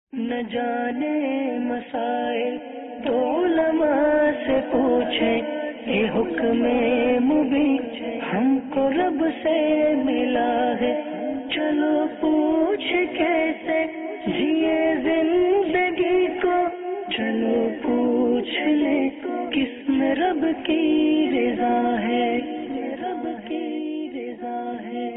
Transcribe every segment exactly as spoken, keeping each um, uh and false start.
نہ جانے مسائل تو علماء سے پوچھیں، یہ حکم مبین ہم کو رب سے ملا ہے، چلو پوچھ کیسے جیے زندگی کو، چلو پوچھ لے کس میں رب کی رضا ہے، رب کی رضا ہے۔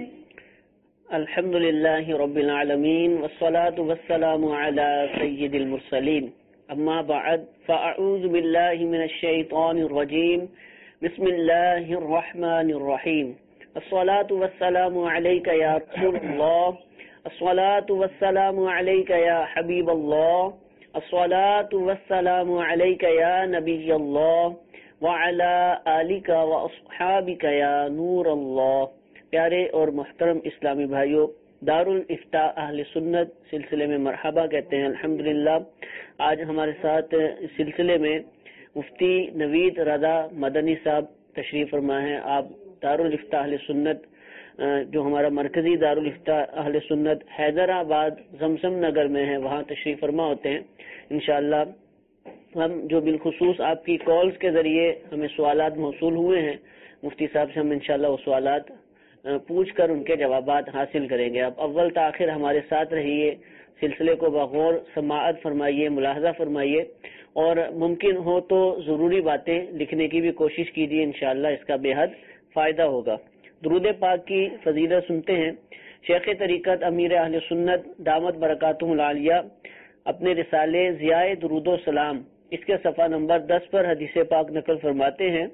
الحمد للہ رب العالمین والصلاة والسلام علی سید المرسلین، اما بعد فاعوذ باللہ من الشیطان الرجیم، بسم اللہ الرحمن الرحیم۔ الصلاة والسلام علیک یا رسول اللہ، الصلاة والسلام علیک یا حبیب اللہ، الصلاة والسلام علیک یا نبی اللہ، وعلی آلک واصحابک یا نور اللہ۔ پیارے اور محترم اسلامی بھائیوں، دارالافتاء اہل سنت سلسلے میں مرحبا کہتے ہیں۔ الحمدللہ آج ہمارے ساتھ اس سلسلے میں مفتی نوید رضا مدنی صاحب تشریف فرما ہیں۔ آپ دارالافتاء اہل سنت جو ہمارا مرکزی دارالافتاء اہل سنت حیدرآباد زمزم نگر میں ہے، وہاں تشریف فرما ہوتے ہیں۔ انشاءاللہ ہم جو بالخصوص آپ کی کالز کے ذریعے ہمیں سوالات موصول ہوئے ہیں، مفتی صاحب سے ہم انشاءاللہ وہ سوالات پوچھ کر ان کے جوابات حاصل کریں گے۔ آپ اول تاخیر ہمارے ساتھ رہیے، سلسلے کو بغور سماعت فرمائیے، ملاحظہ فرمائیے، اور ممکن ہو تو ضروری باتیں لکھنے کی بھی کوشش کیجیے، انشاءاللہ اس کا بے حد فائدہ ہوگا۔ درود پاک کی فضیلت سنتے ہیں۔ شیخ طریقت امیر اہل سنت دامت برکاتہ العالیہ اپنے رسالے ضیاء درود و سلام اس کے صفحہ نمبر دس پر حدیث پاک نقل فرماتے ہیں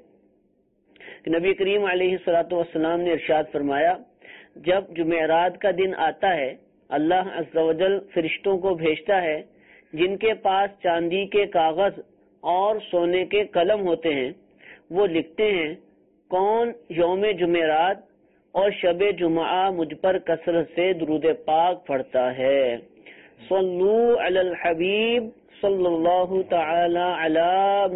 کہ نبی کریم علیہ الصلوۃ والسلام نے ارشاد فرمایا، جب جمعرات کا دن آتا ہے اللہ عز و جل فرشتوں کو بھیجتا ہے جن کے پاس چاندی کے کاغذ اور سونے کے قلم ہوتے ہیں، وہ لکھتے ہیں کون یوم جمعرات اور شب جمعہ مجھ پر کثرت سے درود پاک پڑھتا ہے۔ صلو علی الحبیب صلی اللہ تعالی علی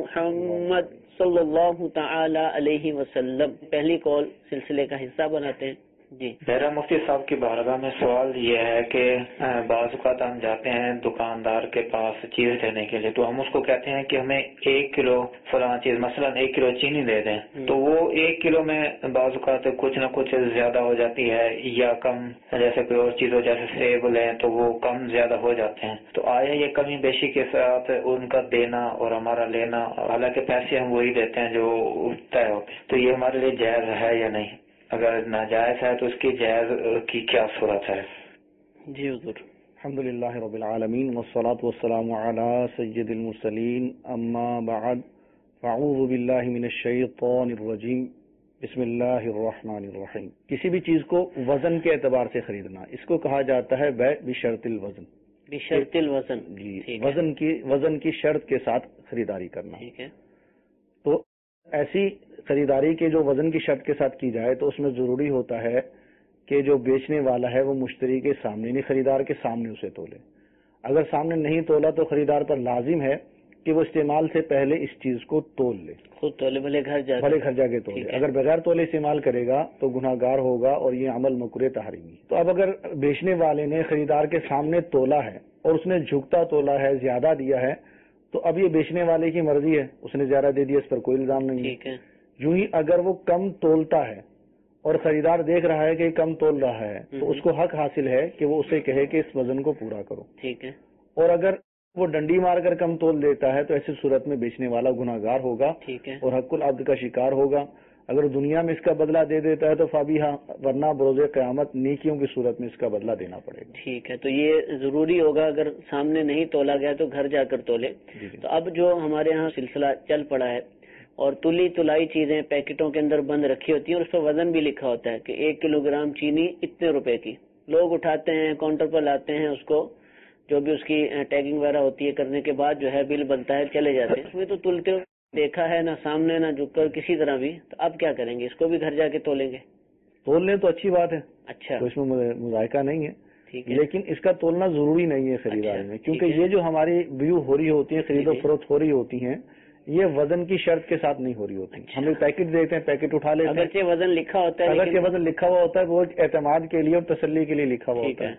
محمد صلی اللہ تعالی علیہ وسلم۔ پہلی کال سلسلے کا حصہ بناتے ہیں۔ جی میرا مفتی صاحب کی بارگاہ میں سوال یہ ہے کہ بعض اوقات ہم جاتے ہیں دکاندار کے پاس چیز لینے کے لیے، تو ہم اس کو کہتے ہیں کہ ہمیں ایک کلو فلاں چیز مثلا ایک کلو چینی دے دیں، تو وہ ایک کلو میں بعض اوقات کچھ نہ کچھ زیادہ ہو جاتی ہے یا کم، جیسے کوئی اور چیز ہو جیسے سیب لیں تو وہ کم زیادہ ہو جاتے ہیں، تو آیا یہ کمی بیشی کے ساتھ ان کا دینا اور ہمارا لینا، حالانکہ پیسے ہم وہی دیتے ہیں جو طے ہوتے ہیں، تو یہ ہمارے لیے جائز ہے یا نہیں؟ اگر ناجائز ہے تو اس کی جائز کی کیا صورت ہے؟ جی حضور۔ الحمدللہ رب العالمین والصلاة والسلام علی سید المرسلین، اما بعد فاعوذ باللہ من الشیطان الرجیم، بسم اللہ الرحمن الرحیم۔ کسی بھی چیز کو وزن کے اعتبار سے خریدنا، اس کو کہا جاتا ہے بیع بشرط الوزن۔ بشرط الوزن، جی، وزن کی وزن کی شرط کے ساتھ خریداری کرنا۔ ٹھیک ہے۔ تو ایسی خریداری کے جو وزن کی شرط کے ساتھ کی جائے تو اس میں ضروری ہوتا ہے کہ جو بیچنے والا ہے وہ مشتری کے سامنے نہیں، خریدار کے سامنے اسے تولے۔ اگر سامنے نہیں تولا تو خریدار پر لازم ہے کہ وہ استعمال سے پہلے اس چیز کو تول لے، خود تولے، بھلے گھر جا بھلے گھر جا کے تولے۔ اگر بغیر تولے استعمال کرے گا تو گناہ گار ہوگا اور یہ عمل مکروہ تحریمی۔ تو اب اگر بیچنے والے نے خریدار کے سامنے تولا ہے اور اس نے جھکتا تولا ہے، زیادہ دیا ہے، تو اب یہ بیچنے والے کی مرضی ہے، اس نے زیادہ دے دیا، اس پر کوئی الزام نہیں ہے۔ یوں ہی اگر وہ کم تولتا ہے اور خریدار دیکھ رہا ہے کہ کم تول رہا ہے تو اس کو حق حاصل ہے کہ وہ اسے کہے کہ اس وزن کو پورا کرو۔ ٹھیک ہے۔ اور اگر وہ ڈنڈی مار کر کم تول دیتا ہے تو ایسی صورت میں بیچنے والا گناہ گار ہوگا اور حق العبد کا شکار ہوگا۔ اگر دنیا میں اس کا بدلہ دے دیتا ہے تو فابیہا، ورنہ بروز قیامت نیکیوں کی صورت میں اس کا بدلہ دینا پڑے گا۔ ٹھیک ہے، تو یہ ضروری ہوگا اگر سامنے نہیں تولا گیا تو گھر جا کر تولے۔ تو اب جو ہمارے ہاں سلسلہ چل پڑا ہے اور تلی تلائی چیزیں پیکٹوں کے اندر بند رکھی ہوتی ہیں اور اس پر وزن بھی لکھا ہوتا ہے کہ ایک کلو گرام چینی اتنے روپے کی، لوگ اٹھاتے ہیں کاؤنٹر پر لاتے ہیں، اس کو جو بھی اس کی ٹیگنگ وغیرہ ہوتی ہے کرنے کے بعد جو ہے بل بنتا ہے، چلے جاتے ہیں۔ اس میں تو تلتے ہوئے دیکھا ہے نہ سامنے نہ جھک کر کسی طرح بھی، تو اب کیا کریں گے؟ اس کو بھی گھر جا کے تولیں گے؟ تول لیں تو اچھی بات ہے، اچھا، تو اس میں مذائقہ نہیں ہے، لیکن اس کا تولنا ضروری نہیں ہے خریداری میں، کیونکہ یہ جو ہماری بیو ہو رہی ہوتی ہیں، خرید و فروخت ہو رہی ہوتی ہیں، یہ وزن کی شرط کے ساتھ نہیں ہو رہی ہوتی۔ ہم لوگ پیکٹ دیتے ہیں، پیکٹ اٹھا لیتے ہیں، اگرچہ وزن لکھا ہوتا ہے، اگرچہ وزن لکھا ہوا ہوتا ہے، وہ اعتماد کے لیے اور تسلی کے لیے لکھا ہوا ہوتا ہے،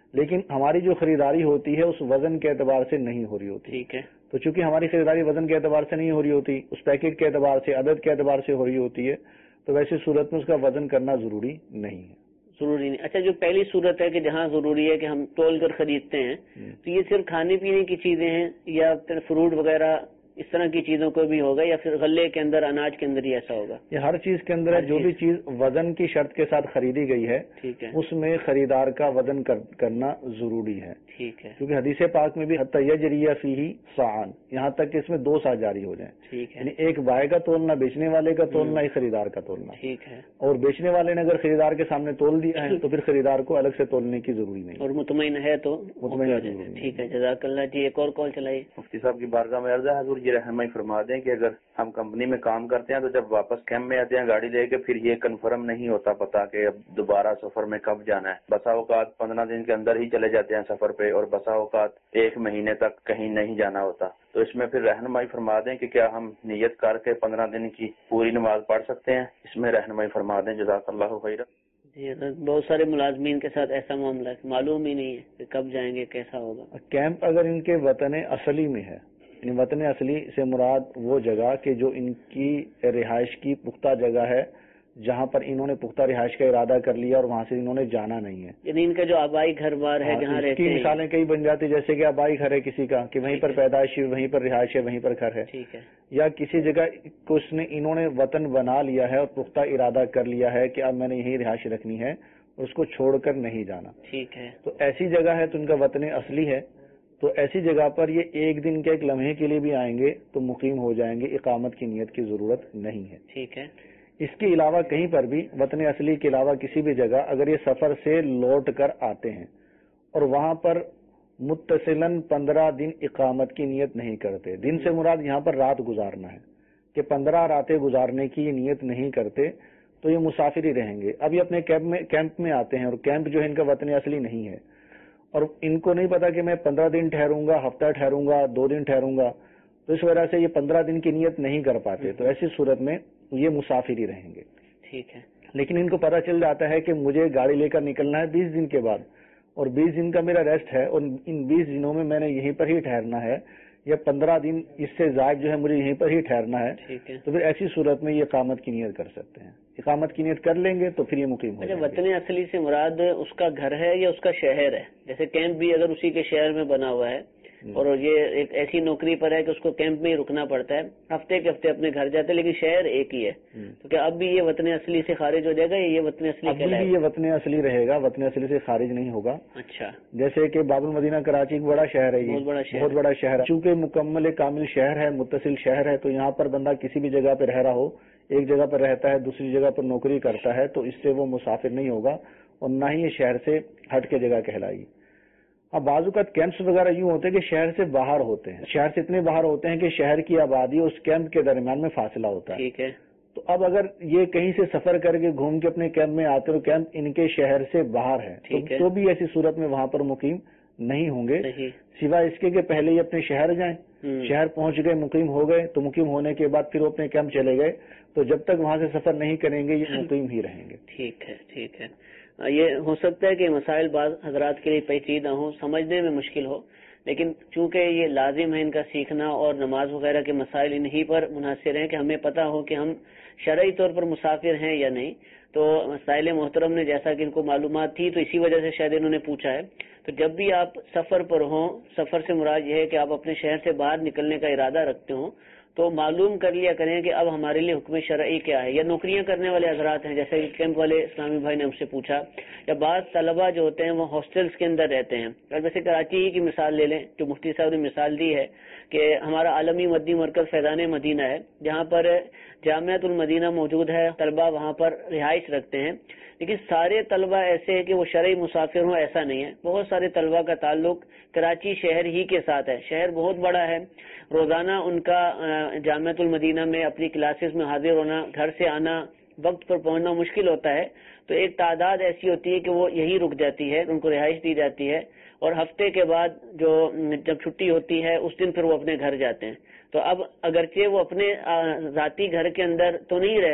لیکن ہماری جو خریداری ہوتی ہے اس وزن کے اعتبار سے نہیں ہو رہی ہوتی. ٹھیک ہے. تو چونکہ ہماری خریداری وزن کے اعتبار سے نہیں ہو رہی ہوتی, اس پیکٹ کے اعتبار سے, عدد کے اعتبار سے ہو رہی ہوتی ہے, تو ویسے صورت میں اس کا وزن کرنا ضروری نہیں ہے. ضروری نہیں. اچھا, جو پہلی صورت ہے کہ جہاں ضروری ہے کہ ہم تول کر خریدتے ہیں, تو یہ صرف کھانے پینے کی چیزیں ہیں یا پھر فروٹ وغیرہ اس طرح کی چیزوں کو بھی ہوگا, یا پھر غلے کے اندر, اناج کے اندر ہی ایسا ہوگا؟ یہ ہر چیز کے اندر ہے. جو بھی چیز وزن کی شرط کے ساتھ خریدی گئی ہے, ٹھیک ہے, اس میں خریدار کا وزن کرنا ضروری ہے. ٹھیک ہے. کیونکہ حدیث پاک میں بھی حتی یجری فیہ صاعن, یہاں تک کہ اس میں دو سا جاری ہو جائیں. ٹھیک ہے. یعنی ایک بائے کا تولنا, بیچنے والے کا تولنا, ایک خریدار کا تولنا. ٹھیک ہے. اور بیچنے والے نے اگر خریدار کے سامنے تول دیا ہے تو پھر خریدار کو الگ سے تولنے کی ضروری نہیں, اور مطمئن ہے تو مطمئن. ٹھیک ہے, جزاک اللہ. جی, ایک اور کال چلائیے. مفتی صاحب کی بارگاہ میں عرض ہے حضور, یہ رہنمائی فرما دیں کہ اگر ہم کمپنی میں کام کرتے ہیں تو جب واپس کیمپ میں آتے ہیں گاڑی لے کے, پھر یہ کنفرم نہیں ہوتا پتا کہ اب دوبارہ سفر میں کب جانا ہے. بسا اوقات پندرہ دن کے اندر ہی چلے جاتے ہیں سفر پہ, اور بسا اوقات ایک مہینے تک کہیں نہیں جانا ہوتا. تو اس میں پھر رہنمائی فرما دیں کہ کیا ہم نیت کر کے پندرہ دن کی پوری نماز پڑھ سکتے ہیں؟ اس میں رہنمائی فرما دیں, جزاک اللہ خیر. جی, بہت سارے ملازمین کے ساتھ ایسا معاملہ ہے, معلوم ہی نہیں ہے کہ کب جائیں گے, کیسا ہوگا. کیمپ اگر ان کے وطن اصلی میں ہے, یعنی وطن اصلی سے مراد وہ جگہ کہ جو ان کی رہائش کی پختہ جگہ ہے, جہاں پر انہوں نے پختہ رہائش کا ارادہ کر لیا اور وہاں سے انہوں نے جانا نہیں ہے, یعنی ان کا جو آبائی گھر بار ہے جہاں رہتے ہیں. مثالیں کئی بن جاتی, جیسے کہ آبائی گھر ہے کسی کا کہ وہیں پر پیدائش ہے, وہیں پر رہائش ہے, وہیں پر گھر ہے. ٹھیک ہے. یا کسی جگہ کو اس نے انہوں نے وطن بنا لیا ہے اور پختہ ارادہ کر لیا ہے کہ اب میں نے یہیں رہائش رکھنی ہے, اس کو چھوڑ کر نہیں جانا. ٹھیک ہے. تو ایسی جگہ ہے تو ان کا وطن اصلی ہے, تو ایسی جگہ پر یہ ایک دن کے ایک لمحے کے لیے بھی آئیں گے تو مقیم ہو جائیں گے, اقامت کی نیت کی ضرورت نہیں ہے. ٹھیک ہے. اس کے علاوہ کہیں پر بھی وطن اصلی کے علاوہ کسی بھی جگہ اگر یہ سفر سے لوٹ کر آتے ہیں اور وہاں پر متصلاً پندرہ دن اقامت کی نیت نہیں کرتے, دن سے مراد یہاں پر رات گزارنا ہے, کہ پندرہ راتیں گزارنے کی یہ نیت نہیں کرتے تو یہ مسافر ہی رہیں گے. اب یہ اپنے کیمپ میں کیمپ میں آتے ہیں اور کیمپ جو ہے ان کا وطن اصلی نہیں ہے, اور ان کو نہیں پتا کہ میں پندرہ دن ٹھہروں گا, ہفتہ ٹھہروں گا, دو دن ٹھہروں گا, تو اس وجہ سے یہ پندرہ دن کی نیت نہیں کر پاتے, تو ایسی صورت میں یہ مسافر ہی رہیں گے. ٹھیک ہے. لیکن ان کو پتا چل جاتا ہے کہ مجھے گاڑی لے کر نکلنا ہے بیس دن کے بعد, اور بیس دن کا میرا ریسٹ ہے, اور ان بیس دنوں میں میں نے یہیں پر ہی ٹھہرنا ہے, یا پندرہ دن اس سے زائد جو ہے مجھے یہیں پر ہی ٹھہرنا ہے. ٹھیک ہے. تو پھر ایسی صورت میں یہ اقامت کی نیت کر سکتے ہیں. اقامت کی نیت کر لیں گے تو پھر یہ مقیم ہو جائیں گے. وطن اصلی سے مراد اس کا گھر ہے یا اس کا شہر ہے؟ جیسے کیمپ بھی اگر اسی کے شہر میں بنا ہوا ہے اور یہ ایک ایسی نوکری پر ہے کہ اس کو کیمپ میں ہی رکنا پڑتا ہے, ہفتے کے ہفتے اپنے گھر جاتے ہیں, لیکن شہر ایک ہی ہے, تو کیا اب بھی یہ وطن اصلی سے خارج ہو جائے گا یا یہ وطن اصلی ابھی بھی یہ وطن اصلی رہے گا, وطن اصلی سے خارج نہیں ہوگا. اچھا. جیسے کہ باب المدینہ کراچی ایک بڑا شہر ہے, یہ بہت بڑا شہر, بہت بڑا شہر ہے, چونکہ مکمل کامل شہر ہے, متصل شہر ہے, تو یہاں پر بندہ کسی بھی جگہ پہ رہ رہا ہو, ایک جگہ پر رہتا ہے دوسری جگہ پر نوکری کرتا ہے, تو اس سے وہ مسافر نہیں ہوگا اور نہ ہی یہ شہر سے ہٹ کے جگہ کہلائے گی. اب بعض اوقات کیمپس وغیرہ یوں ہوتے ہیں کہ شہر سے باہر ہوتے ہیں, شہر سے اتنے باہر ہوتے ہیں کہ شہر کی آبادی اور اس کیمپ کے درمیان میں فاصلہ ہوتا ہے. ٹھیک ہے. تو اب اگر یہ کہیں سے سفر کر کے گھوم کے اپنے کیمپ میں آتے اور کیمپ ان کے شہر سے باہر ہے تو بھی ایسی صورت میں وہاں پر مقیم نہیں ہوں گے, سوائے اس کے کہ پہلے یہ اپنے شہر جائیں, شہر پہنچ گئے, مقیم ہو گئے, تو مقیم ہونے کے بعد پھر وہ اپنے کیمپ چلے گئے, تو جب تک وہاں سے سفر نہیں کریں گے یہ مقیم ہی رہیں گے. ٹھیک ہے. ٹھیک ہے. یہ ہو سکتا ہے کہ مسائل بعض حضرات کے لیے پیچیدہ ہوں, سمجھنے میں مشکل ہو, لیکن چونکہ یہ لازم ہے ان کا سیکھنا, اور نماز وغیرہ کے مسائل انہی پر منحصر ہیں کہ ہمیں پتہ ہو کہ ہم شرعی طور پر مسافر ہیں یا نہیں. تو مسائل محترم نے جیسا کہ ان کو معلومات تھی تو اسی وجہ سے شاید انہوں نے پوچھا ہے. تو جب بھی آپ سفر پر ہوں, سفر سے مراد یہ ہے کہ آپ اپنے شہر سے باہر نکلنے کا ارادہ رکھتے ہوں, تو معلوم کر لیا کریں کہ اب ہمارے لیے حکم شرعی کیا ہے. یا نوکریاں کرنے والے حضرات ہیں, جیسے کہ کیمپ والے اسلامی بھائی نے ہم سے پوچھا, یا بعض طلبہ جو ہوتے ہیں وہ ہاسٹلس کے اندر رہتے ہیں. اور ویسے کراچی ہی کی مثال لے لیں, جو مفتی صاحب نے مثال دی ہے کہ ہمارا عالمی مدنی مرکز فیضان مدینہ ہے, جہاں پر جامعۃ المدینہ موجود ہے, طلبہ وہاں پر رہائش رکھتے ہیں. لیکن سارے طلبہ ایسے ہیں کہ وہ شرعی مسافر ہوں, ایسا نہیں ہے. بہت سارے طلبہ کا تعلق کراچی شہر ہی کے ساتھ ہے. شہر بہت بڑا ہے, روزانہ ان کا جامعۃ المدینہ میں اپنی کلاسز میں حاضر ہونا, گھر سے آنا, وقت پر پہنچنا مشکل ہوتا ہے. تو ایک تعداد ایسی ہوتی ہے کہ وہ یہی رک جاتی ہے, ان کو رہائش دی جاتی ہے, اور ہفتے کے بعد جو جب چھٹی ہوتی ہے اس دن پھر وہ اپنے گھر جاتے ہیں. تو اب اگرچہ وہ اپنے ذاتی گھر کے اندر تو نہیں رہ رہے,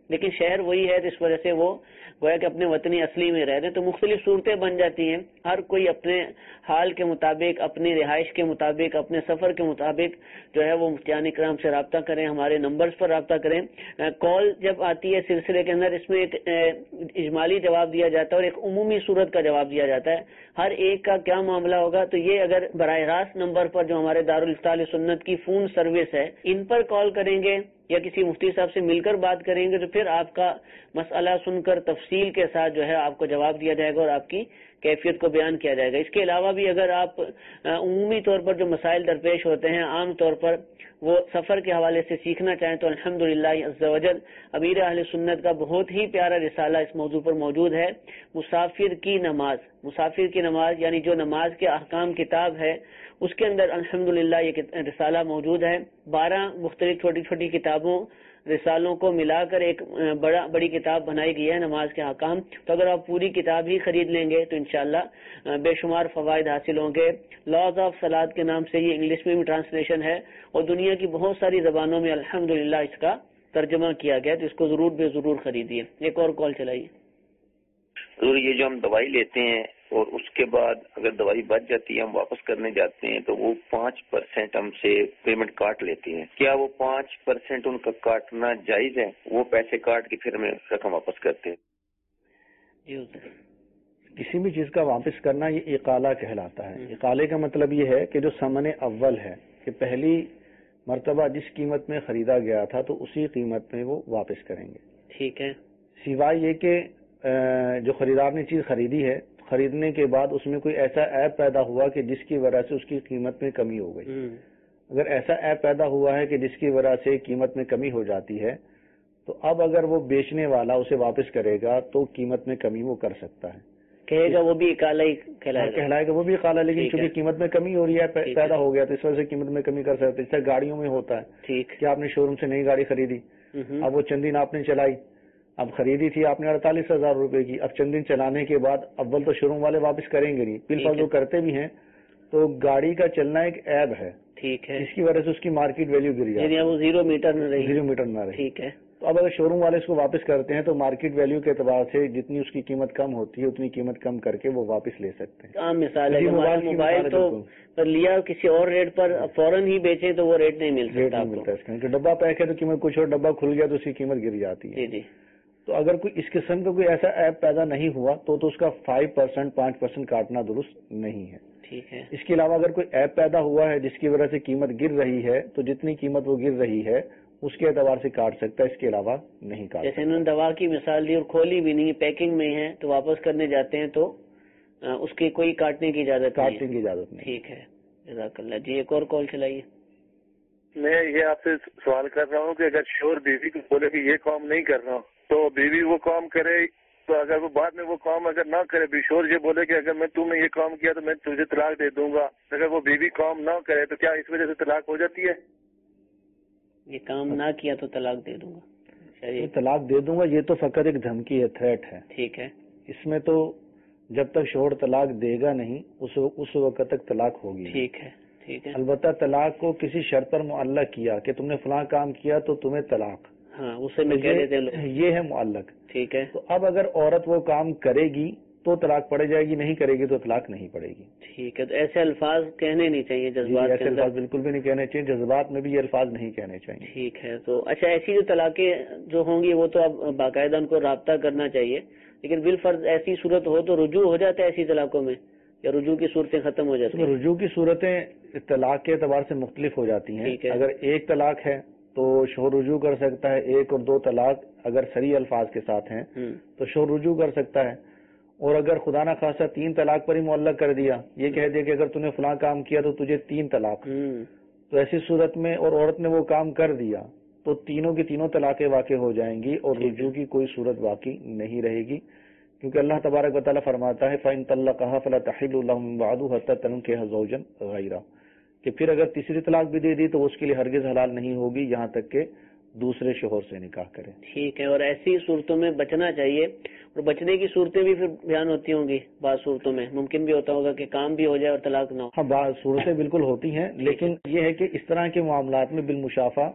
لیکن شہر وہی ہے، اس وجہ سے وہ گویا کہ اپنے وطنی اصلی میں رہتے ہیں، تو مختلف صورتیں بن جاتی ہیں. ہر کوئی اپنے حال کے مطابق، اپنی رہائش کے مطابق، اپنے سفر کے مطابق جو ہے وہ مفتیان کرام سے رابطہ کریں، ہمارے نمبرز پر رابطہ کریں. کال جب آتی ہے سلسلے کے اندر، اس میں ایک اجمالی جواب دیا جاتا ہے اور ایک عمومی صورت کا جواب دیا جاتا ہے. ہر ایک کا کیا معاملہ ہوگا، تو یہ اگر براہ راست نمبر پر جو ہمارے دارالفتاء اہل سنت کی فون سروس ہے ان پر کال کریں گے یا کسی مفتی صاحب سے مل کر بات کریں گے، تو پھر آپ کا مسئلہ سن کر تفصیل کے ساتھ جو ہے آپ کو جواب دیا جائے گا اور آپ کی کیفیت کو بیان کیا جائے گا. اس کے علاوہ بھی اگر آپ عمومی طور پر جو مسائل درپیش ہوتے ہیں عام طور پر وہ سفر کے حوالے سے سیکھنا چاہیں تو الحمدللہ عز وجل امیر اہل سنت کا بہت ہی پیارا رسالہ اس موضوع پر موجود ہے. مسافر کی نماز، مسافر کی نماز یعنی جو نماز کے احکام کتاب ہے، اس کے اندر الحمدللہ یہ رسالہ موجود ہے. بارہ مختلف چھوٹی چھوٹی کتابوں رسالوں کو ملا کر ایک بڑا بڑی کتاب بنائی گئی ہے نماز کے احکام. تو اگر آپ پوری کتاب ہی خرید لیں گے تو انشاءاللہ بے شمار فوائد حاصل ہوں گے. لاز آف صلاۃ کے نام سے یہ انگلش میں بھی ٹرانسلیشن ہے اور دنیا کی بہت ساری زبانوں میں الحمدللہ اس کا ترجمہ کیا گیا، تو اس کو ضرور بے ضرور خریدیے. ایک اور کال چلائیے. حضور یہ جو ہم دوائی لیتے ہیں اور اس کے بعد اگر دوائی بچ جاتی ہے ہم واپس کرنے جاتے ہیں تو وہ پانچ پرسینٹ ہم سے پیمنٹ کاٹ لیتے ہیں، کیا وہ پانچ پرسینٹ ان کا کاٹنا جائز ہے؟ وہ پیسے کاٹ کے پھر ہمیں رقم واپس کرتے ہیں. کسی بھی چیز کا واپس کرنا یہ اقالہ کہلاتا ہے. اقالے کا مطلب یہ ہے کہ جو ثمن اول ہے کہ پہلی مرتبہ جس قیمت میں خریدا گیا تھا تو اسی قیمت میں وہ واپس کریں گے. ٹھیک ہے. سوائے یہ کہ جو خریدار نے چیز خریدی ہے، خریدنے کے بعد اس میں کوئی ایسا ایپ پیدا ہوا کہ جس کی وجہ سے اس کی قیمت میں کمی ہو گئی. اگر ایسا ایپ پیدا ہوا ہے کہ جس کی وجہ سے قیمت میں کمی ہو جاتی ہے تو اب اگر وہ بیچنے والا اسے واپس کرے گا تو قیمت میں کمی وہ کر سکتا ہے. کہے گا وہ بھی اقالہ ہی کہلائے گا، وہ بھی اقالہ، لیکن چونکہ قیمت میں کمی ہو رہی ہے، پیدا ہو گیا تو اس وجہ سے قیمت میں کمی کر سکتے. اس سے گاڑیوں میں ہوتا ہے کہ آپ نے شو روم سے نئی گاڑی خریدی، اب وہ چند دن آپ نے چلائی، اب خریدی تھی آپ نے اڑتالیس ہزار روپے کی، اب چند دن چلانے کے بعد اول تو شو روم والے واپس کریں گے نہیں، بالفرض وہ کرتے بھی ہیں تو گاڑی کا چلنا ایک عیب ہے. ٹھیک ہے. اس کی وجہ سے اس کی مارکیٹ ویلیو گر جاتی ہے، وہ زیرو میٹر نہ رہی زیرو میٹر نہ رہی ٹھیک ہے. تو اب اگر شو روم والے اس کو واپس کرتے ہیں تو مارکیٹ ویلیو کے اعتبار سے جتنی اس کی قیمت کم ہوتی ہے اتنی قیمت کم کر کے وہ واپس لے سکتے ہیں. عام مثال ہے موبائل تو لیا کسی اور ریٹ پر فوراً ہی بیچیں تو وہ ریٹ نہیں مل سکتا، نہیں ملتا اس کا. ڈبہ پیک ہے تو قیمت کچھ اور، ڈبہ کھل گیا تو اس کی قیمت گر جاتی ہے. جی جی. تو اگر کوئی اس قسم کا کوئی ایسا ایپ پیدا نہیں ہوا تو تو اس کا فائیو پرسینٹ پانچ پرسینٹ کاٹنا درست نہیں ہے. ٹھیک ہے. اس کے علاوہ اگر کوئی ایپ پیدا ہوا ہے جس کی وجہ سے قیمت گر رہی ہے تو جتنی قیمت وہ گر رہی ہے اس کے اعتبار سے کاٹ سکتا ہے، اس کے علاوہ نہیں کاٹ. جیسے انہوں نے دوا کی مثال دی اور کھولی بھی نہیں، پیکنگ میں ہے تو واپس کرنے جاتے ہیں تو اس کی کوئی کاٹنے کی اجازت کاٹنے کی اجازت نہیں. ٹھیک ہے، جزاک اللہ. جی ایک اور کال چلائیے. میں یہ آپ سے سوال کر رہا ہوں کہ اگر شوہر بیوی کو بولے کہ یہ کام نہیں کر رہا تو بیوی وہ کام کرے، تو اگر وہ بعد میں وہ کام اگر نہ کرے، بھی شوہر یہ بولے کہ اگر میں تم نے یہ کام کیا تو میں تجھے طلاق دے دوں گا، اگر وہ بیوی کام نہ کرے تو کیا اس وجہ سے طلاق ہو جاتی ہے؟ یہ کام نہ کیا تو طلاق دے دوں گا، یہ طلاق دے دوں گا یہ تو فقط ایک دھمکی ہے، تھریٹ ہے. ٹھیک ہے. اس میں تو جب تک شوہر طلاق دے گا نہیں اس وقت تک طلاق ہوگی. ٹھیک ہے. ٹھیک ہے. البتہ طلاق کو کسی شرط پر معلق کیا کہ تم نے فلاں کام کیا تو تمہیں طلاق، ہاں اسے میں کہہ دیتے ہیں یہ ہے معلق. ٹھیک ہے. تو اب اگر عورت وہ کام کرے گی تو طلاق پڑ جائے گی، نہیں کرے گی تو طلاق نہیں پڑے گی. ٹھیک ہے. تو ایسے الفاظ کہنے نہیں چاہیے جذبات، ایسے الفاظ بالکل بھی نہیں کہنے چاہیے، جذبات میں بھی یہ الفاظ نہیں کہنے چاہیے. ٹھیک ہے. تو اچھا ایسی جو طلاقیں جو ہوں گی وہ تو اب باقاعدہ ان کو رابطہ کرنا چاہیے، لیکن بالفرض ایسی صورت ہو تو رجوع ہو جاتا ہے ایسی طلاقوں میں، یا رجوع کی صورتیں ختم ہو جاتی ہیں؟ رجوع کی صورتیں طلاق کے اعتبار سے مختلف ہو جاتی ہیں. اگر ایک طلاق ہے تو شوہر رجوع کر سکتا ہے، ایک اور دو طلاق اگر صریح الفاظ کے ساتھ ہیں تو شوہر رجوع کر سکتا ہے. اور اگر خدا نہ خواستہ تین طلاق پر ہی معلق کر دیا، یہ کہہ دیا کہ اگر تم نے فلاں کام کیا تو تجھے تین طلاق، تو ایسی صورت میں اور عورت نے وہ کام کر دیا تو تینوں کی تینوں طلاقیں واقع ہو جائیں گی اور رجوع کی کوئی صورت باقی نہیں رہے گی، کیونکہ اللہ تبارک و تعالیٰ فرماتا ہے فَإِن طَلَّقَهَا فَلَا تَحِلُّ لَهُ مِن بَعْدُ حَتَّى تَنكِحَ زَوْجًا غَيْرَهُ، کہ پھر اگر تیسری طلاق بھی دے دی تو اس کے لیے ہرگز حلال نہیں ہوگی یہاں تک کہ دوسرے شوہر سے نکاح کرے. ٹھیک ہے. اور ایسی صورتوں میں بچنا چاہیے، اور بچنے کی صورتیں بھی پھر بیان ہوتی ہوں گی. بعض صورتوں میں ممکن بھی ہوتا ہوگا کہ کام بھی ہو جائے اور طلاق نہ ہو. ہاں بعض صورتیں بالکل ہوتی ہیں، لیکن یہ ہے کہ اس طرح کے معاملات میں بالمشافہ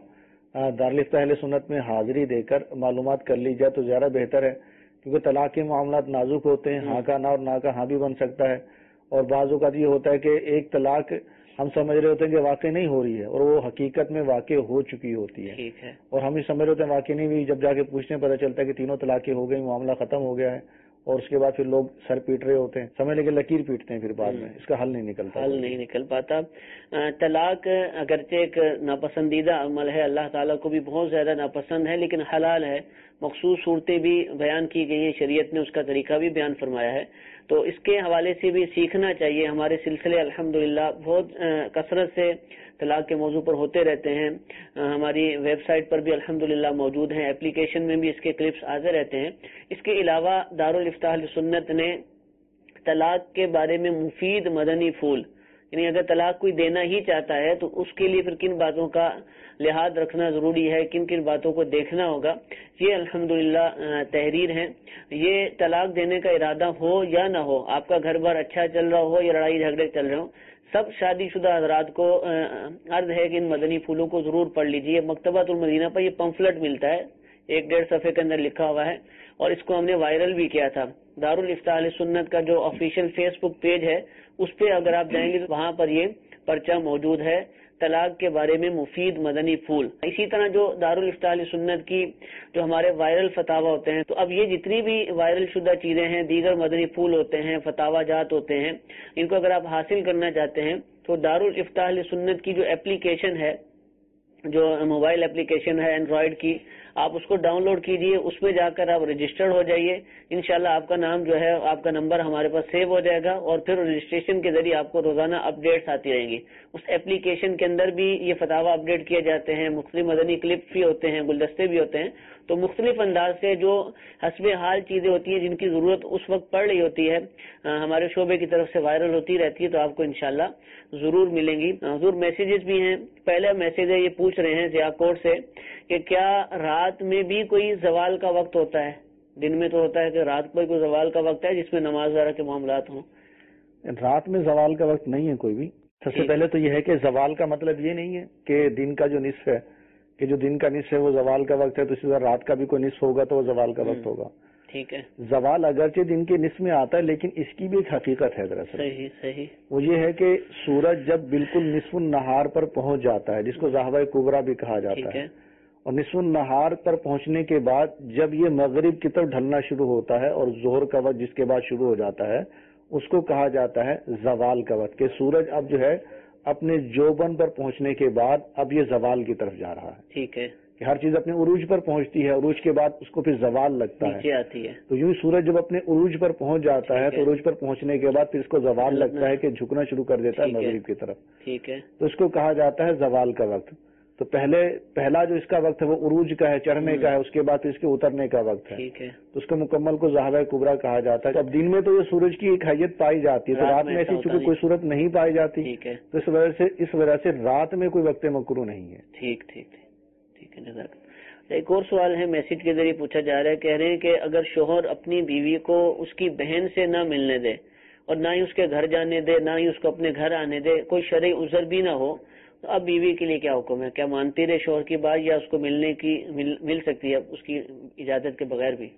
دارالفتہ اہل سنت میں حاضری دے کر معلومات کر لی جائے تو زیادہ بہتر ہے، کیونکہ طلاق کے معاملات نازک ہوتے ہیں، ہاں کا نہ اور نہ کا ہاں بھی بن سکتا ہے، اور بعض اوقات یہ ہوتا ہے کہ ایک طلاق ہم سمجھ رہے ہوتے ہیں کہ واقع نہیں ہو رہی ہے اور وہ حقیقت میں واقع ہو چکی ہوتی ہے، اور ہم یہ سمجھ رہے ہوتے ہیں واقع نہیں ہوئی، جب جا کے پوچھنے پتہ چلتا ہے کہ تینوں طلاقیں ہو گئی، معاملہ ختم ہو گیا ہے، اور اس کے بعد پھر لوگ سر پیٹ رہے ہوتے ہیں، سمجھ لے کے لکیر پیٹتے ہیں، پھر بعد میں اس کا حل نہیں نکلتا حل نہیں نکل پاتا۔ طلاق اگرچہ ایک ناپسندیدہ عمل ہے، اللہ تعالیٰ کو بھی بہت زیادہ ناپسند ہے، لیکن حلال ہے، مخصوص صورتیں بھی بیان کی گئی ہیں، شریعت نے اس کا طریقہ بھی بیان فرمایا ہے، تو اس کے حوالے سے بھی سیکھنا چاہیے۔ ہمارے سلسلے الحمدللہ بہت کثرت سے طلاق کے موضوع پر ہوتے رہتے ہیں، ہماری ویب سائٹ پر بھی الحمدللہ موجود ہیں، اپلیکیشن میں بھی اس کے کلپس آتے رہتے ہیں۔ اس کے علاوہ دارالفتہ اہل سنت نے طلاق کے بارے میں مفید مدنی پھول، یعنی اگر طلاق کوئی دینا ہی چاہتا ہے تو اس کے لیے پھر کن باتوں کا لحاظ رکھنا ضروری ہے، کن کن باتوں کو دیکھنا ہوگا، یہ الحمدللہ تحریر ہے۔ یہ طلاق دینے کا ارادہ ہو یا نہ ہو، آپ کا گھر بار اچھا چل رہا ہو یا لڑائی جھگڑے چل رہے ہوں، سب شادی شدہ حضرات کو عرض ہے کہ ان مدنی پھولوں کو ضرور پڑھ لیجیے۔ مکتبۃ المدینہ پر یہ پمفلٹ ملتا ہے، ایک ڈیڑھ صفحے کے اندر لکھا ہوا ہے، اور اس کو ہم نے وائرل بھی کیا تھا۔ دارالفتہ اہل سنت کا جو آفیشیل فیس بک پیج ہے اس پہ اگر آپ جائیں گے تو وہاں پر یہ پرچہ موجود ہے، طلاق کے بارے میں مفید مدنی پھول۔ اسی طرح جو دارالفتہ اہل سنت کی جو ہمارے وائرل فتاوی ہوتے ہیں، تو اب یہ جتنی بھی وائرل شدہ چیزیں ہیں، دیگر مدنی پھول ہوتے ہیں، فتاوی جات ہوتے ہیں، ان کو اگر آپ حاصل کرنا چاہتے ہیں تو دارالفتہ اہل سنت کی جو اپلیکیشن ہے، جو موبائل اپلیکیشن ہے اینڈرائیڈ کی، آپ اس کو ڈاؤن لوڈ کیجئے، اس میں جا کر آپ رجسٹرڈ ہو جائیے، انشاءاللہ آپ کا نام جو ہے، آپ کا نمبر ہمارے پاس سیو ہو جائے گا، اور پھر رجسٹریشن کے ذریعے آپ کو روزانہ اپ ڈیٹس آتی رہیں گی۔ اس اپلیکیشن کے اندر بھی یہ فتاوی اپ ڈیٹ کیے جاتے ہیں، مختلف مدنی کلپ بھی ہوتے ہیں، گلدستے بھی ہوتے ہیں، تو مختلف انداز سے جو حسب حال چیزیں ہوتی ہیں جن کی ضرورت اس وقت پڑ رہی ہوتی ہے، ہمارے شعبے کی طرف سے وائرل ہوتی رہتی ہے، تو آپ کو انشاءاللہ ضرور ملیں گی۔ حضور میسیجز بھی ہیں، پہلا میسیج ہے، یہ پوچھ رہے ہیں ضیاء کوٹ سے کہ کیا رات میں بھی کوئی زوال کا وقت ہوتا ہے؟ دن میں تو ہوتا ہے کہ رات پر کوئی زوال کا وقت ہے جس میں نماز وغیرہ کے معاملات ہوں؟ رات میں زوال کا وقت نہیں ہے کوئی بھی۔ سب سے پہلے تو یہ ہے کہ زوال کا مطلب یہ نہیں ہے کہ دن کا جو نصف ہے، کہ جو دن کا نصف ہے وہ زوال کا وقت ہے، تو اسی طرح رات کا بھی کوئی نصف ہوگا تو وہ زوال کا وقت ہوگا۔ ٹھیک ہے، زوال اگرچہ دن کے نصف میں آتا ہے، لیکن اس کی بھی ایک حقیقت ہے دراصل۔ صحیح صحیح وہ یہ ہے کہ سورج جب بالکل نصف النہار پر پہنچ جاتا ہے، جس کو ذہبۂ کبریٰ بھی کہا جاتا ہے، اور نصف النہار پر پہنچنے کے بعد جب یہ مغرب کی طرف ڈھلنا شروع ہوتا ہے اور ظہر کا وقت جس کے بعد شروع ہو جاتا ہے، اس کو کہا جاتا ہے زوال کا وقت، کہ سورج اب جو ہے اپنے جوبن پر پہنچنے کے بعد اب یہ زوال کی طرف جا رہا ہے۔ ٹھیک ہے، کہ ہر چیز اپنے عروج پر پہنچتی ہے، عروج کے بعد اس کو پھر زوال لگتا ہے، نیچے آتی ہے، تو یوں سورج جب اپنے عروج پر پہنچ جاتا ہے تو عروج پر پہنچنے کے بعد پھر اس کو زوال لگتا ہے کہ جھکنا شروع کر دیتا ہے مغرب کی طرف۔ ٹھیک ہے، تو اس کو کہا جاتا ہے زوال کا وقت۔ تو پہلے پہلا جو اس کا وقت ہے وہ عروج کا ہے، چڑھنے کا ہے، اس کے بعد پھر اس کے اترنے کا وقت ہے، ٹھیک ہے، تو اس کا مکمل کو ذہبۂ کبریٰ کہا جاتا ہے۔ اب دن میں تو یہ سورج کی ایک حیت پائی جاتی ہے، تو رات میں ایسی چونکہ کوئی صورت نہیں پائی جاتی، ٹھیک ہے، تو اس وجہ سے اس وجہ سے رات میں کوئی وقت مکروہ نہیں ہے۔ ٹھیک ٹھیک ٹھیک ہے، جزاک اللہ۔ ایک اور سوال ہے، میسج کے ذریعے پوچھا جا رہا ہے، کہہ رہے ہیں کہ اگر شوہر اپنی بیوی کو اس کی بہن سے نہ ملنے دے اور نہ ہی اس کے گھر جانے دے، نہ ہی اس کو اپنے گھر آنے دے، کوئی شرعی عذر بھی نہ ہو، تو اب بیوی کے لیے کیا حکم ہے؟ کیا مانتی رہے شوہر کی بات، یا اس کو ملنے کی مل, مل سکتی ہے اس کی اجازت کے بغیر بھی؟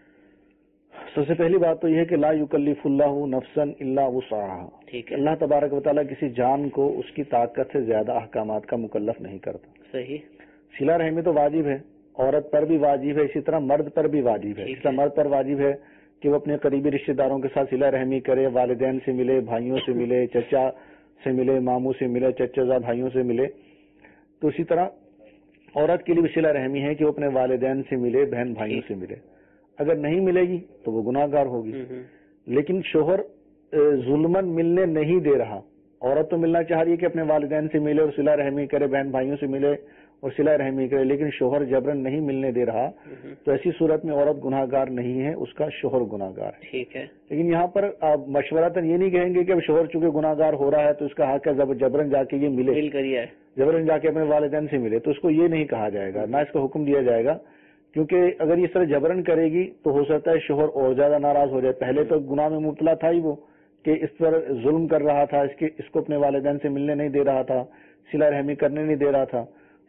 سب سے پہلی بات تو یہ ہے کہ لا یکلف اللہ نفسا الا وسعها، ٹھیک ہے، اللہ تبارک و تعالیٰ کسی جان کو اس کی طاقت سے زیادہ احکامات کا مکلف نہیں کرتا۔ صحیح، صلہ رحمی تو واجب ہے، عورت پر بھی واجب ہے، اسی طرح مرد پر بھی واجب ہے۔ اس طرح مرد پر واجب ہے کہ وہ اپنے قریبی رشتہ داروں کے ساتھ صلہ رحمی کرے، والدین سے ملے، بھائیوں سے ملے، چچا سے ملے، ماموں سے ملے، چچا بھائیوں سے ملے۔ تو اسی طرح عورت کے لیے بھی صلہ رحمی ہے کہ وہ اپنے والدین سے ملے، بہن بھائیوں سے ملے۔ اگر نہیں ملے گی تو وہ گناہ گار ہوگی۔ لیکن شوہر ظلمن ملنے نہیں دے رہا، عورت تو ملنا چاہ رہی ہے کہ اپنے والدین سے ملے اور صلہ رحمی کرے، بہن بھائیوں سے ملے اور صلہ رحمی کرے، لیکن شوہر جبرن نہیں ملنے دے رہا، تو ایسی صورت میں عورت گناہ گار نہیں ہے، اس کا شوہر گناہ گار ہے۔ ٹھیک ہے، لیکن یہاں پر آپ مشورتاً یہ نہیں کہیں گے کہ اب شوہر چونکہ گناہ گار ہو رہا ہے تو اس کا حق ہے جبرن جا کے یہ ملے، مل کر ہے، جبرن جا کے اپنے والدین سے ملے، تو اس کو یہ نہیں کہا جائے گا، نہ اس کا حکم دیا جائے گا، کیونکہ اگر اس طرح جبرن کرے گی تو ہو سکتا ہے شوہر اور زیادہ ناراض ہو جائے۔ پہلے تو گناہ میں مبتلا تھا ہی وہ، کہ اس پر ظلم کر رہا تھا، اس کے اس کو اپنے والدین سے ملنے نہیں دے رہا تھا، صلہ رحمی کرنے نہیں دے رہا تھا،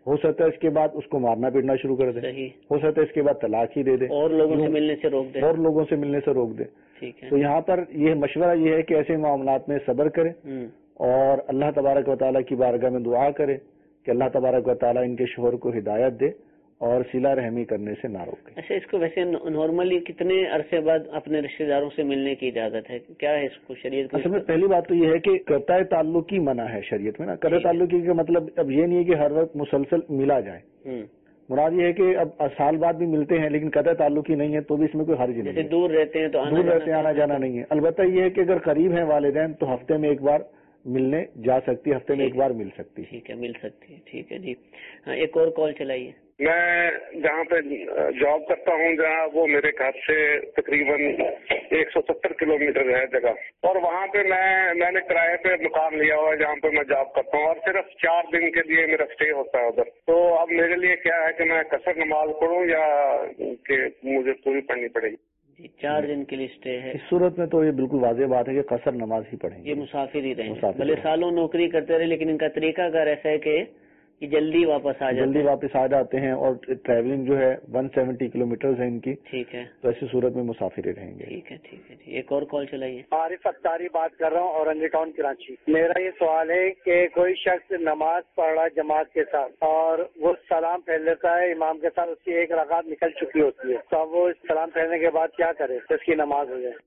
ہو سکتا ہے اس کے بعد اس کو مارنا پیٹنا شروع کر دے, صحیح, ہو سکتا ہے اس کے بعد طلاق ہی دے دے, اور لوگوں سے ملنے سے روک دے, اور لوگوں سے ملنے سے روک دے. ٹھیک ہے. تو یہاں پر یہ مشورہ یہ ہے کہ ایسے معاملات میں صبر کرے اور اللہ تبارک و تعالیٰ کی بارگاہ میں دعا کرے کہ اللہ تبارک و تعالیٰ ان کے شوہر کو ہدایت دے اور صلہ رحمی کرنے سے نہ روکے. اچھا, اس کو ویسے نارملی کتنے عرصے بعد اپنے رشتہ داروں سے ملنے کی اجازت ہے؟ کیا ہے اس کو شریعت کو؟ اصل میں پہلی بات تو یہ ہے کہ قطع تعلق کی منع ہے شریعت میں نا. قطع تعلق کا مطلب اب یہ نہیں ہے کہ ہر وقت مسلسل ملا جائے, مراد یہ ہے کہ اب سال بعد بھی ملتے ہیں لیکن قطع تعلق ہی نہیں ہے تو بھی اس میں کوئی حرج نہیں ہے. دور رہتے ہیں تو دور رہتے ہیں آنا جانا نہیں ہے. البتہ یہ ہے کہ اگر قریب ہیں والدین تو ہفتے میں ایک بار ملنے جا سکتی, ہفتے میں ایک بار مل سکتی. ٹھیک ہے, مل سکتی ہے. ٹھیک ہے جی. ہاں, ایک اور کال چلائیے. میں جہاں پہ جاب کرتا ہوں, جہاں وہ میرے گھر سے تقریباً ایک سو ستر کلو میٹر ہے جگہ, اور وہاں پہ میں میں نے کرائے پہ مکان لیا ہوا ہے جہاں پہ میں جاب کرتا ہوں, اور صرف چار دن کے لیے میرا اسٹے ہوتا ہے ادھر. تو اب میرے لیے کیا ہے کہ میں قصر نماز پڑھوں یا کہ مجھے پوری پڑھنی پڑے گی؟ جی, چار دن کے لیے اسٹے ہے. اس صورت میں تو یہ بالکل واضح بات ہے کہ قصر نماز ہی پڑھیں گے. یہ مسافر ہی رہیں, بھلے سالوں نوکری کرتے رہے لیکن ان کا طریقہ کار ایسا ہے کہ کہ جلدی واپس آ جاتے جلدی واپس آ جاتے ہیں, اور ٹریولنگ جو ہے ون سیونٹی کلو میٹر ہے ان کی. ٹھیک ہے, تو ایسی صورت میں مسافر ہی رہیں گے. ٹھیک ہے. ٹھیک ہے جی, ایک اور کال چلائیے. عارف اختاری بات کر رہا ہوں, اورنج ٹاؤن کراچی. میرا یہ سوال ہے کہ کوئی شخص نماز پڑھ رہا ہے جماعت کے ساتھ اور وہ سلام پھیر لیتا ہے امام کے ساتھ, اس کی ایک رکعت نکل چکی ہوتی ہے, تو اب وہ سلام پھیرنے کے بعد کیا کرے تو اس کی نماز ہو جائے؟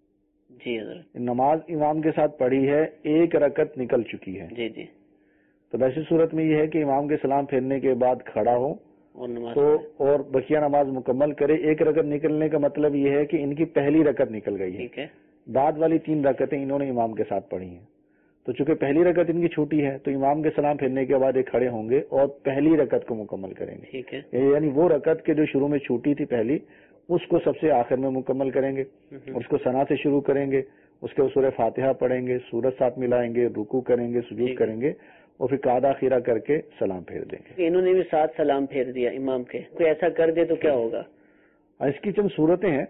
جی حضرت, نماز امام کے ساتھ پڑھی ہے, ایک رکعت نکل چکی ہے. جی جی. تو ایسی صورت میں یہ ہے کہ امام کے سلام پھیرنے کے بعد کھڑا ہو اور نماز تو اور بقیہ نماز مکمل کرے. ایک رکعت نکلنے کا مطلب یہ ہے کہ ان کی پہلی رکعت نکل گئی ہے. ٹھیک ہے, بعد والی تین رکعتیں انہوں نے امام کے ساتھ پڑھی ہیں, تو چونکہ پہلی رکعت ان کی چھوٹی ہے تو امام کے سلام پھیرنے کے بعد ایک کھڑے ہوں گے اور پہلی رکعت کو مکمل کریں گے. ٹھیک ہے, یعنی وہ رکعت کے جو شروع میں چھوٹی تھی پہلی, اس کو سب سے آخر میں مکمل کریں گے. اس کو ثنا سے شروع کریں گے, اس کے سورہ فاتحہ پڑھیں گے, سورت ساتھ ملائیں گے, رکوع کریں گے, سجود کریں گے, اور پھر قعدہ خیرہ کر کے سلام پھیر دیں گے. انہوں نے بھی ساتھ سلام پھیر دیا امام کے, کوئی ایسا کر دے تو کیا ہوگا؟ اس کی چند صورتیں ہیں.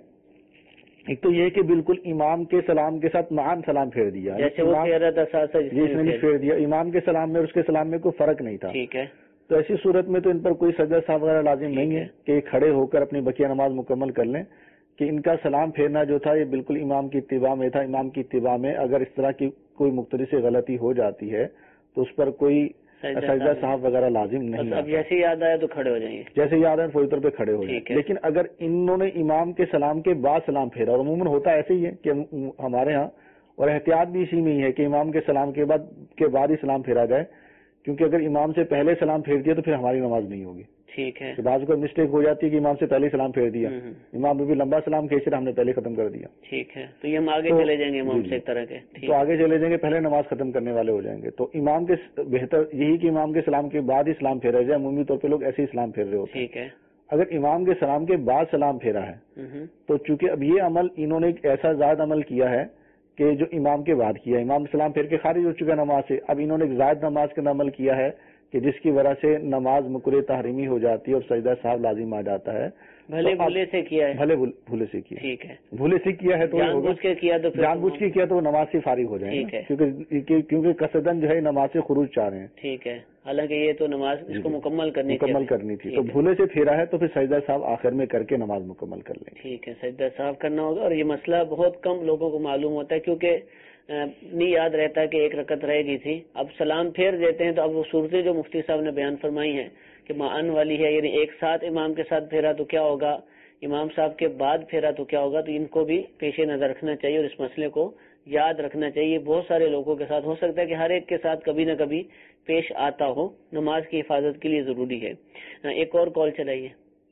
ایک تو یہ کہ بالکل امام کے سلام کے ساتھ معاً سلام پھیر دیا, جیسے وہ کہہ رہا تھا ساتھ جس نے بھی پھیر دیا, امام کے سلام میں اور اس کے سلام میں کوئی فرق نہیں تھا. ٹھیک ہے, تو ایسی صورت میں تو ان پر کوئی سجدہ سہو وغیرہ لازم نہیں ہے کہ کھڑے ہو کر اپنی بقیہ نماز مکمل کر لیں. کہ ان کا سلام پھیرنا جو تھا یہ بالکل امام کی اتباع میں تھا. امام کی اتباع میں اگر اس طرح کی کوئی مقتدی سے غلطی ہو جاتی ہے تو اس پر کوئی سجدہ صاحب وغیرہ لازم نہیں. اب جیسے یاد آیا تو کھڑے ہو جائیں گے, جیسے یاد آئے فوری طور پہ کھڑے ہو جائیں. لیکن اگر انہوں نے امام کے سلام کے بعد سلام پھیرا, اور عموماً ہوتا ایسے ہی ہے کہ ہمارے ہاں, اور احتیاط بھی اسی میں ہی ہے کہ امام کے سلام کے بعد کے بعد ہی سلام پھیرا جائے, کیونکہ اگر امام سے پہلے سلام پھیر دیا تو پھر ہماری نماز نہیں ہوگی. ٹھیک ہے, بعض کو مسٹیک ہو جاتی ہے کہ امام سے پہلے سلام پھیر دیا, امام بھی لمبا سلام کھینچ رہا, ہم نے پہلے ختم کر دیا. ٹھیک ہے, تو یہ ہم آگے چلے جائیں گے امام سے ایک طرح کے, تو آگے چلے جائیں گے, پہلے نماز ختم کرنے والے ہو جائیں گے. تو امام کے بہتر یہی کہ امام کے سلام کے بعد ہی سلام پھیرا جائے. عمومی طور پہ لوگ ایسے ہی سلام پھیر رہے ہوتے ہیں. ٹھیک ہے, اگر امام کے سلام کے بعد سلام پھیرا ہے تو چونکہ اب یہ عمل انہوں نے ایک ایسا زائد عمل کیا ہے کہ جو امام کے بعد کیا, امام سلام پھیر کے خارج ہو چکا نماز سے, اب انہوں نے ایک زائد نماز کا عمل کیا ہے کہ جس کی وجہ سے نماز مکرہ تحریمی ہو جاتی ہے اور سجدہ صاحب لازم آ جاتا ہے. بھلے بھولے سے کیا ہے, بھلے بھولے سے کیا, ٹھیک ہے, بھولے سے کیا ہے تو جان بوجھ کے کیا تو جان بوجھ کے کیا تو وہ نماز سے فارغ ہو جائے گا, کیونکہ کیونکہ قصدن جو ہے نماز سے خروج چاہ رہے ہیں. ٹھیک ہے, حالانکہ یہ تو نماز اس کو مکمل کرنی مکمل کرنی تھی, تو بھولے سے پھیرا ہے تو پھر سجدہ صاحب آخر میں کر کے نماز مکمل کر لیں. ٹھیک ہے, سجدہ صاحب کرنا ہوگا, اور یہ مسئلہ بہت کم لوگوں کو معلوم ہوتا ہے کیونکہ نہیں یاد رہتا کہ ایک رکعت رہ گئی تھی. اب سلام پھیر دیتے ہیں تو اب وہ صورتیں جو مفتی صاحب نے بیان فرمائی ہیں کہ معن والی ہے, یعنی ایک ساتھ امام کے ساتھ پھیرا تو کیا ہوگا, امام صاحب کے بعد پھیرا تو کیا ہوگا, تو ان کو بھی پیش نظر رکھنا چاہیے اور اس مسئلے کو یاد رکھنا چاہیے. بہت سارے لوگوں کے ساتھ ہو سکتا ہے کہ ہر ایک کے ساتھ کبھی نہ کبھی پیش آتا ہو, نماز کی حفاظت کے لیے ضروری ہے. ایک اور کال چلائیے.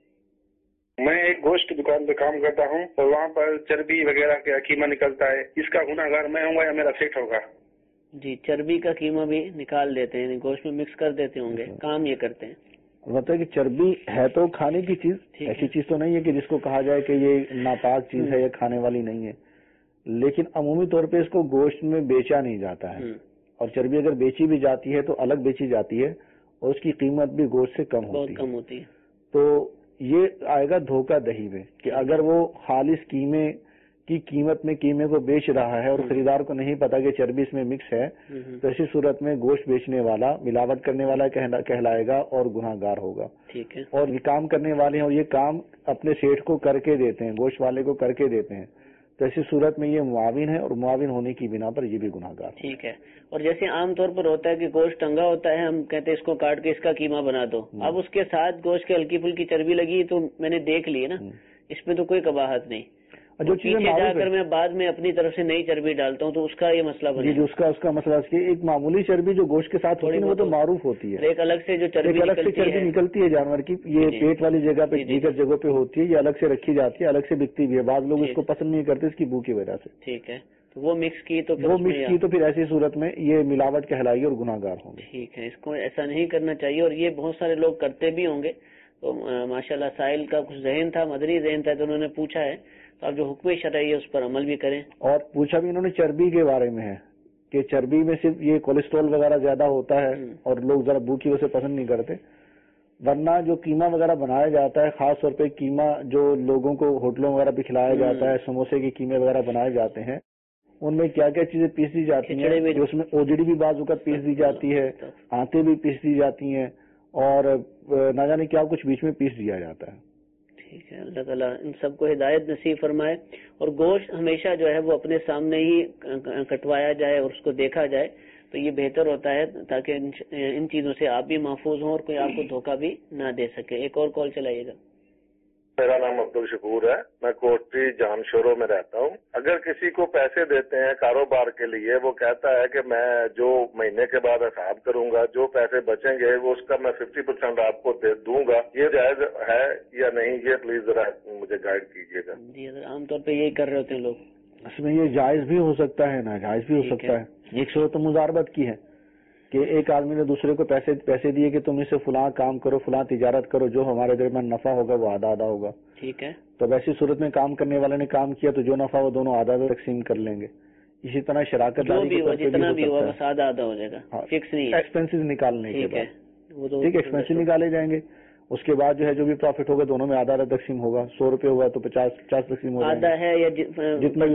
میں ایک گوشت کی دکان پہ کام کرتا ہوں اور وہاں پر چربی وغیرہ کا قیمہ نکلتا ہے, اس کا گناہ گار میں ہوں گا یا میرا سیٹ ہوگا؟ جی, چربی کا قیمہ بھی نکال دیتے ہیں, گوشت میں مکس کر دیتے ہوں گے, کام یہ کرتے ہیں. مطلب کہ چربی ہے تو کھانے کی چیز, ایسی چیز تو نہیں ہے کہ جس کو کہا جائے کہ یہ ناپاک چیز ہے یا کھانے والی نہیں ہے, لیکن عمومی طور پہ اس کو گوشت میں بیچا نہیں جاتا ہے, اور چربی اگر بیچی بھی جاتی ہے تو الگ بیچی جاتی ہے اور اس کی قیمت بھی گوشت سے کم ہوتی ہے. کم ہوتی ہے. تو یہ آئے گا دھوکہ دہی میں کہ اگر وہ خالص قیمے کی قیمت میں قیمے کو بیچ رہا ہے اور خریدار کو نہیں پتا کہ چربی اس میں مکس ہے تو ایسی صورت میں گوشت بیچنے والا ملاوٹ کرنے والا کہلائے گا اور گناہ گار ہوگا. ٹھیک ہے. اور یہ کام کرنے والے ہیں اور یہ کام اپنے سیٹھ کو کر کے دیتے ہیں, گوشت والے کو کر کے دیتے ہیں, تو ایسی صورت میں یہ معاون ہے اور معاون ہونے کی بنا پر یہ بھی گناہ گار. ٹھیک ہے. اور جیسے عام طور پر ہوتا ہے کہ گوشت ٹنگا ہوتا ہے, ہم کہتے ہیں اس کو کاٹ کے اس کا قیمہ بنا دو, اب اس کے ساتھ گوشت کے ہلکی پھلکی چربی لگی تو میں نے دیکھ لی ہے نا, اس میں تو کوئی قباحت نہیں. جو پیچھے جا کر میں بعد میں اپنی طرف سے نئی چربی ڈالتا ہوں تو اس کا یہ مسئلہ بنے گا. اس کا اس کا مسئلہ ایک معمولی چربی جو گوشت کے ساتھ ہوتی ہے وہ تو معروف ہوتی ہے, ایک الگ سے جو چربی الگ سے چربی نکلتی ہے جانور کی, یہ پیٹ والی جگہ پہ دیگر جگہوں پہ ہوتی ہے, یہ الگ سے رکھی جاتی ہے, الگ سے بکتی بھی ہے. بعض لوگ اس کو پسند نہیں کرتے اس کی بو کی وجہ سے. ٹھیک ہے. تو وہ مکس کی تو وہ مکس کی تو پھر ایسی صورت میں یہ ملاوٹ کہلائے گی اور گناہ گار ہوں گے. ٹھیک ہے. اس کو ایسا نہیں کرنا چاہیے اور یہ بہت سارے لوگ کرتے بھی ہوں گے. تو ماشاءاللہ سائل کا کچھ ذہن تھا, مدنی ذہن تھا, تو انہوں نے پوچھا ہے, تو آپ جو حکم شرعی ہے اس پر عمل بھی کریں. اور پوچھا بھی انہوں نے چربی کے بارے میں ہے کہ چربی میں صرف یہ کولیسٹرول وغیرہ زیادہ ہوتا ہے اور لوگ ذرا بو کی وجہ سے پسند نہیں کرتے, ورنہ جو قیمہ وغیرہ بنایا جاتا ہے, خاص طور پہ قیمہ جو لوگوں کو ہوٹلوں وغیرہ پہ کھلایا جاتا ہے, سموسے کے قیمے وغیرہ بنائے جاتے ہیں, ان میں کیا کیا چیزیں پیس دی جاتی ہیں. اس میں اوجڑی بھی بعض اوقات پیس دی جاتی ہے, آتے بھی پیس دی جاتی ہیں, اور نہ جانے کیا کچھ بیچ میں پیس دیا جاتا ہے. ٹھیک ہے. اللہ تعالیٰ ان سب کو ہدایت نصیب فرمائے. اور گوشت ہمیشہ جو ہے وہ اپنے سامنے ہی کٹوایا جائے اور اس کو دیکھا جائے تو یہ بہتر ہوتا ہے, تاکہ ان چیزوں سے آپ بھی محفوظ ہوں اور کوئی آپ کو دھوکہ بھی نہ دے سکے. ایک اور کال چلائیے گا. میرا نام عبد الشکور ہے, میں کوٹری جان شورو میں رہتا ہوں. اگر کسی کو پیسے دیتے ہیں کاروبار کے لیے, وہ کہتا ہے کہ میں جو مہینے کے بعد حساب کروں گا, جو پیسے بچیں گے وہ اس کا میں ففٹی پرسینٹ آپ کو دے دوں گا, یہ جائز ہے یا نہیں, یہ پلیز ذرا مجھے گائیڈ کیجیے گا. جی عام طور پہ یہی کر رہے ہوتے ہیں لوگ. اس میں یہ جائز بھی ہو سکتا ہے, ناجائز بھی ہو سکتا ہے. ایک صورت تو مضاربت کی ہے کہ ایک آدمی نے دوسرے کو پیسے پیسے دیے کہ تم اسے فلاں کام کرو, فلاں تجارت کرو, جو ہمارے درمیان نفع ہوگا وہ آدھا آدھا ہوگا. ٹھیک ہے. تو ویسی صورت میں کام کرنے والے نے کام کیا تو جو نفع وہ دونوں آدھا آدھا تقسیم کر لیں گے. اسی طرح شراکت داری جتنا بھی ہوا بس آدھا آدھا ہو جائے گا, فکس نہیں. ایکسپینسز نکالنے کے بعد ٹھیک ایکسپینسز نکالے جائیں گے, اس کے بعد جو ہے جو بھی پروفٹ ہوگا دونوں میں آدھا آدھا تقسیم ہوگا. سو روپے ہوگا تو پچاس پچاس تقسیم ہوگا, آدھا ہے یا جتنا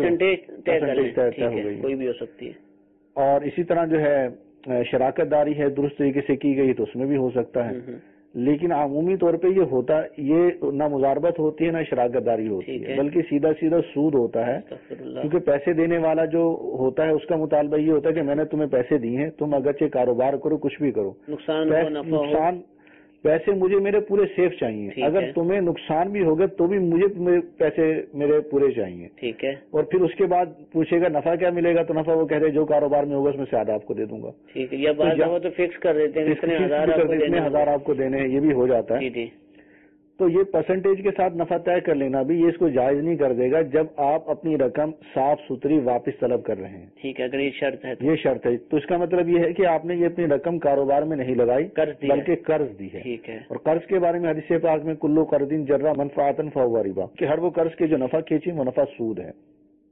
پرسنٹیج کوئی بھی ہو سکتی ہے. اور اسی طرح جو ہے شراکت داری ہے درست طریقے سے کی گئی تو اس میں بھی ہو سکتا ہے. لیکن عمومی طور پہ یہ ہوتا یہ نہ مضاربت ہوتی ہے نہ شراکت داری ہوتی ہے, بلکہ سیدھا سیدھا سود ہوتا ہے. کیونکہ پیسے دینے والا جو ہوتا ہے اس کا مطالبہ یہ ہوتا ہے کہ میں نے تمہیں پیسے دیے ہیں, تم اگرچہ کاروبار کرو کچھ بھی کرو, نقصان پیسے مجھے میرے پورے سیف چاہیے. اگر تمہیں نقصان بھی ہوگا تو بھی مجھے پیسے میرے پورے چاہیے. ٹھیک ہے. اور پھر اس کے بعد پوچھے گا نفع کیا ملے گا, تو نفع وہ کہتے ہیں جو کاروبار میں ہوگا اس میں سے آدھا آپ کو دے دوں گا. ٹھیک ہے. یا بعض تو فکس کر دیتے ہیں اتنے ہزار آپ کو دینے ہیں, یہ بھی ہو جاتا ہے. تو یہ پرسنٹیج کے ساتھ نفع طے کر لینا بھی یہ اس کو جائز نہیں کر دے گا جب آپ اپنی رقم صاف ستھری واپس طلب کر رہے ہیں. ٹھیک ہے. اگر یہ شرط ہے یہ شرط ہے تو اس کا مطلب یہ ہے کہ آپ نے یہ اپنی رقم کاروبار میں نہیں لگائی بلکہ قرض دی ہے. ٹھیک ہے. اور قرض کے بارے میں حدیث پاک میں کلو قرض جرا منفعتا فہو ربا, کہ ہر وہ قرض کے جو نفع کھینچی وہ نفع سود ہے.